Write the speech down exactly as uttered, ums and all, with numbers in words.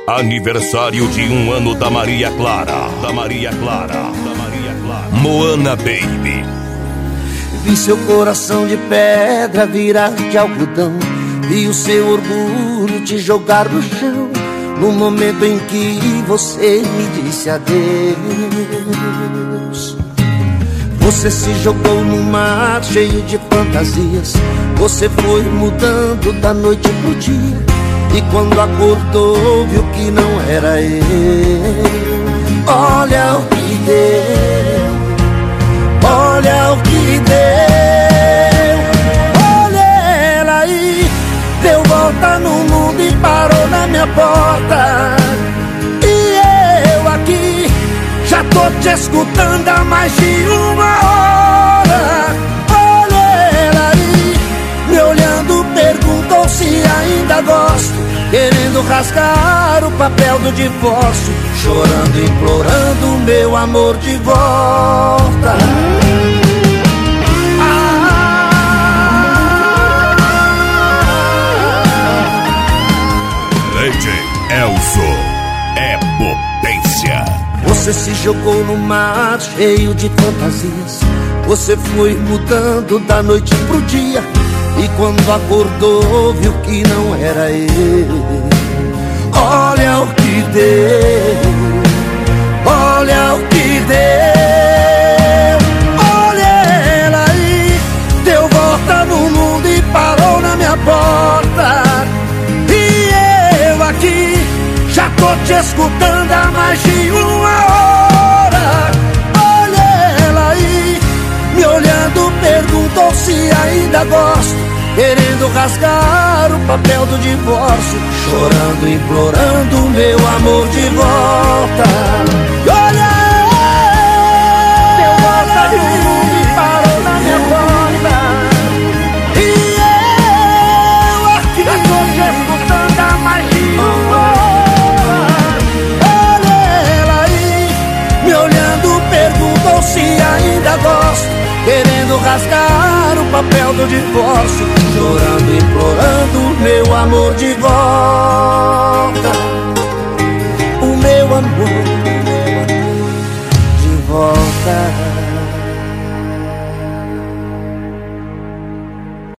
Aniversário de um ano da Maria Clara. Da Maria Clara. Da Maria Clara. Moana Baby. Vi seu coração de pedra virar de algodão. Vi o seu orgulho te jogar no chão. No momento em que você me disse adeus. Você se jogou no mar cheio de fantasias. Você foi mudando da noite pro dia. E quando acordou viu que não era eu. Olha o que deu, olha o que deu. Olha ela aí, deu volta no mundo e parou na minha porta. E eu aqui, já tô te escutando há mais de uma hora. Olha ela aí, me olhando, perguntou se ainda gosto. Querendo rasgar o papel do divórcio. Chorando, implorando meu amor de volta. D J Elzo é potência. Você se jogou no mar cheio de fantasias. Você foi mudando da noite pro dia. E quando acordou viu que não era eu. Olha o que deu, olha o que deu. Olha ela aí, deu volta no mundo e parou na minha porta. E eu aqui, já tô te escutando há mais de uma hora. Olha ela aí, me olhando, perguntou se ainda gosto. Querendo rasgar o papel do divórcio. Chorando, implorando meu amor de volta. E olha, deu volta no mundo e parou na minha porta. E eu aqui, já tô te escutando há mais de uma hora. Olha ela aí, me olhando, perguntou se ainda gosto. Querendo rasgar o papel do divórcio. Chorando, implorando meu amor de volta.